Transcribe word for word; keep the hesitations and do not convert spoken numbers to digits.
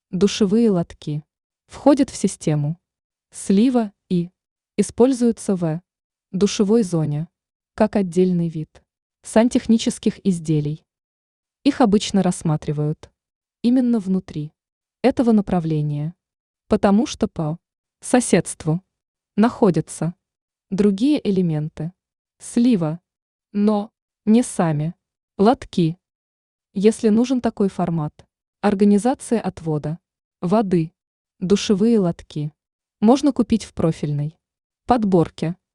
Душевые лотки входят в систему слива и используются в душевой зоне как отдельный вид сантехнических изделий. Их обычно рассматривают именно внутри этого направления, потому что по соседству находятся другие элементы слива, но не сами лотки. Если нужен такой формат организации отвода воды, душевые лотки можно купить в профильной подборке.